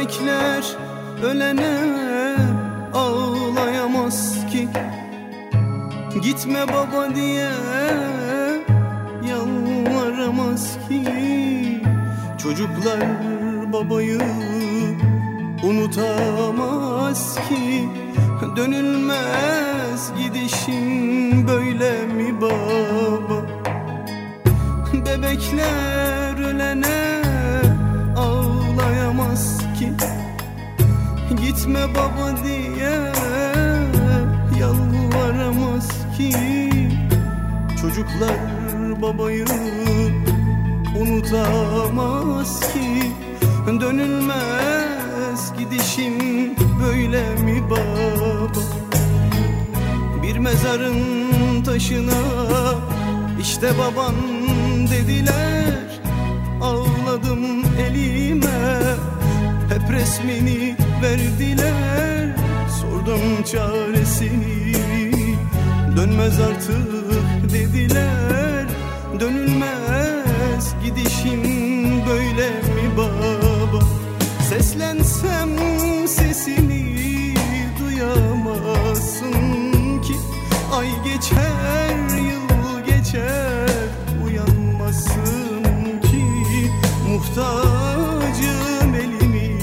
Bebekler ölene ağlayamaz ki, gitme baba diye yalvaramaz ki. Çocuklar babayı unutamaz ki, dönülmez gidişin böyle mi baba? Bebekler ölene ağlayamaz ki, gitme baba diye yalvaramaz ki. Çocuklar babayı unutamaz ki, dönülmez gidişim böyle mi baba? Bir mezarın taşına işte baban dediler, ağladım elime, hep resmini verdiler. Sordum çaresini, dönmez artık dediler. Dönülmez gidişim böyle mi baba? Seslensem sesini duyamazsın ki, ay geçer yıl geçer uyanmasın ki. Muhtacım elimi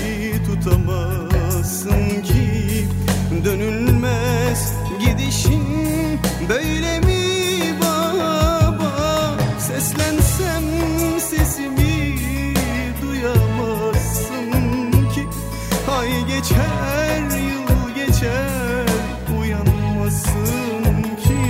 tutamazsın ki, dönülmez gidişin böyle mi baba? Seslensem sesimi duyamazsın ki, ay geçer yıl geçer uyanmasın ki.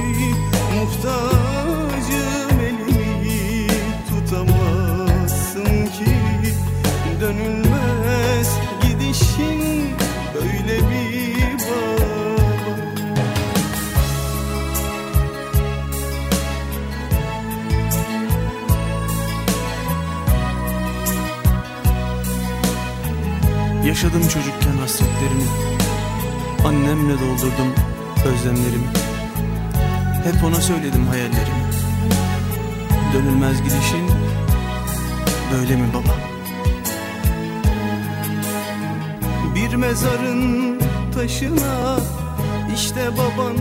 Muhtacım elimi tutamazsın ki, dönülmez gidişin böyle bir baba. Yaşadım çocukken hasretlerimi, annemle doldurdum özlemlerimi. Hep ona söyledim hayallerimi. Dönülmez gidişin böyle mi baba? Bir mezarın taşına işte baban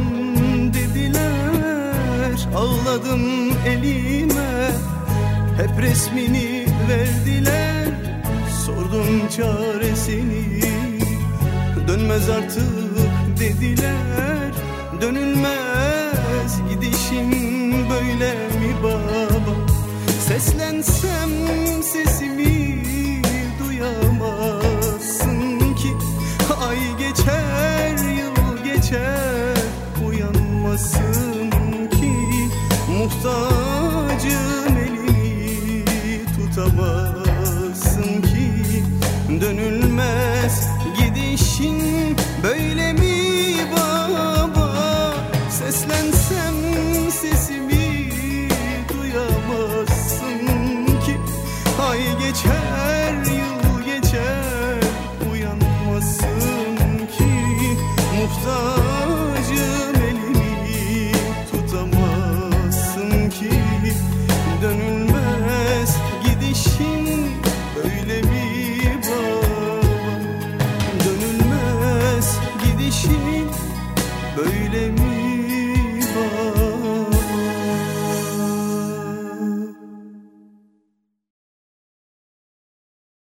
dediler, ağladım elime, hep resmini verdiler. Sordum çaresini, dönmez artık dediler. Dönülmez gidişin böyle mi baba? Seslensem sesimi duyamazsın ki, ay geçer yıl geçer uyanmasın ki. Muhtacım elimi tutamaz